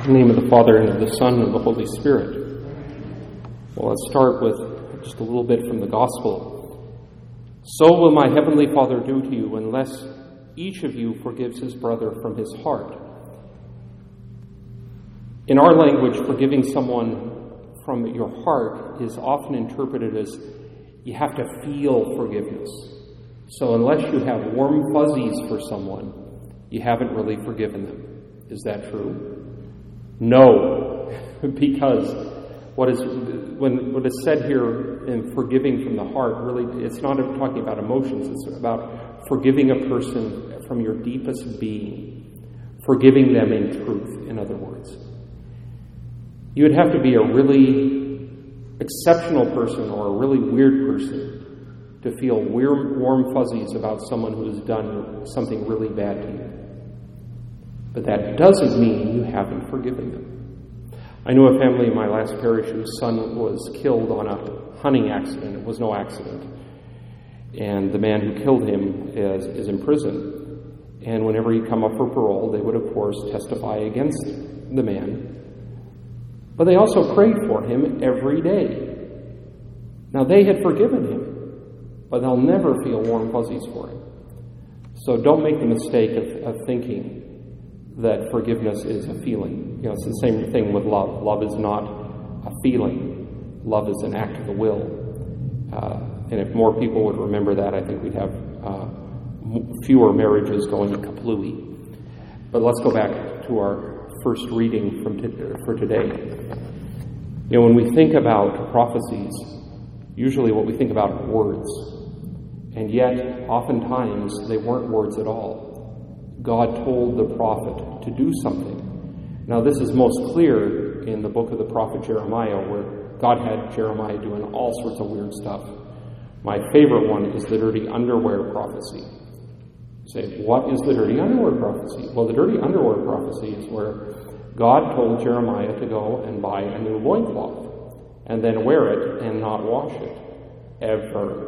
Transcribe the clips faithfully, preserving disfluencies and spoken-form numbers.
In the name of the Father, and of the Son, and of the Holy Spirit. Well, let's start with just a little bit from the Gospel. So will my heavenly Father do to you, unless each of you forgives his brother from his heart. In our language, forgiving someone from your heart is often interpreted as you have to feel forgiveness. So unless you have warm fuzzies for someone, you haven't really forgiven them. Is that true? No, because what is when what is said here in forgiving from the heart, really, it's not talking about emotions. It's about forgiving a person from your deepest being, forgiving them in truth, in other words. You would have to be a really exceptional person or a really weird person to feel weird, warm fuzzies about someone who has done something really bad to you. But that doesn't mean you haven't forgiven them. I knew a family in my last parish whose son was killed on a hunting accident. It was no accident. And the man who killed him is, is in prison. And whenever he'd come up for parole, they would, of course, testify against the man. But they also prayed for him every day. Now, they had forgiven him, but they'll never feel warm fuzzies for him. So don't make the mistake of, of thinking that forgiveness is a feeling. You know, it's the same thing with love. Love is not a feeling. Love is an act of the will. Uh, and if more people would remember that, I think we'd have uh, fewer marriages going kaplooey. But let's go back to our first reading from t- for today. You know, when we think about prophecies, usually what we think about are words. And yet, oftentimes, they weren't words at all. God told the prophet to do something. Now, this is most clear in the book of the prophet Jeremiah, where God had Jeremiah doing all sorts of weird stuff. My favorite one is the dirty underwear prophecy. You say, what is the dirty underwear prophecy? Well, the dirty underwear prophecy is where God told Jeremiah to go and buy a new loincloth and then wear it and not wash it ever.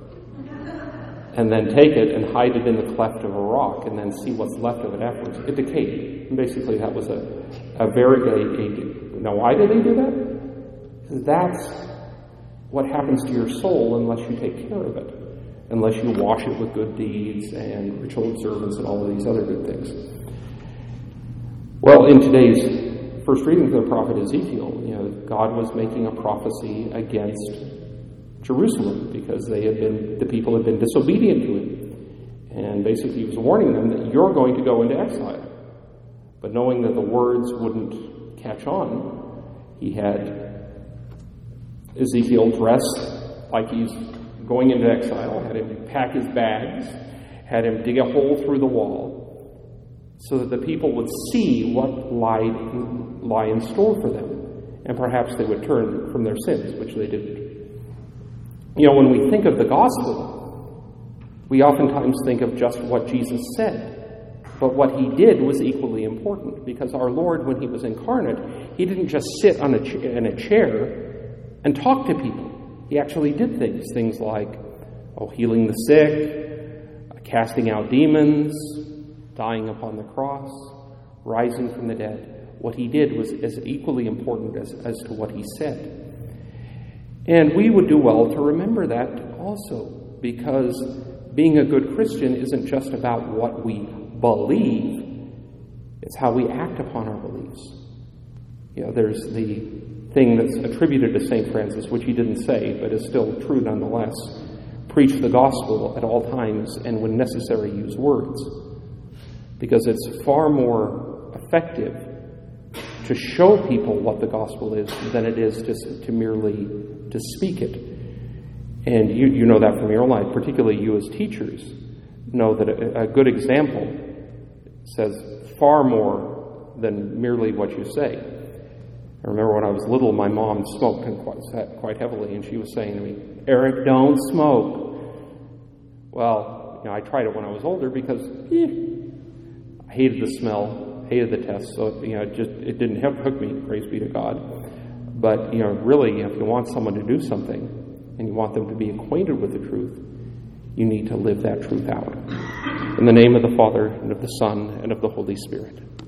And then take it and hide it in the cleft of a rock and then see what's left of it afterwards. It decayed. And basically, that was a, a very... A, a, now, why did they do that? Because that's what happens to your soul unless you take care of it. Unless you wash it with good deeds and ritual observance and all of these other good things. Well, in today's first reading of the prophet Ezekiel, you know, God was making a prophecy against Jerusalem, because they had been, the people had been disobedient to him. And basically he was warning them that you're going to go into exile. But knowing that the words wouldn't catch on, he had Ezekiel dressed like he's going into exile, had him pack his bags, had him dig a hole through the wall, so that the people would see what lied, lie in store for them. And perhaps they would turn from their sins, which they didn't. You know, when we think of the gospel, we oftentimes think of just what Jesus said. But what he did was equally important, because our Lord, when he was incarnate, he didn't just sit on a ch- in a chair and talk to people. He actually did things, things like oh, healing the sick, casting out demons, dying upon the cross, rising from the dead. What he did was as equally important as, as to what he said. And we would do well to remember that also, because being a good Christian isn't just about what we believe, it's how we act upon our beliefs. You know, there's the thing that's attributed to Saint Francis, which he didn't say, but is still true nonetheless. Preach the gospel at all times, and when necessary, use words. Because it's far more effective to show people what the gospel is than it is to, to merely to speak it. And you, you know that from your life, particularly you as teachers know that a, a good example says far more than merely what you say. I remember when I was little, my mom smoked and quite, quite heavily, and she was saying to me, "Eric, don't smoke." Well, you know, I tried it when I was older because eh, I hated the smell, hated the taste, so you know, it just it didn't help hook me. Praise be to God. But, you know, really, if you want someone to do something and you want them to be acquainted with the truth, you need to live that truth out. In the name of the Father, and of the Son, and of the Holy Spirit.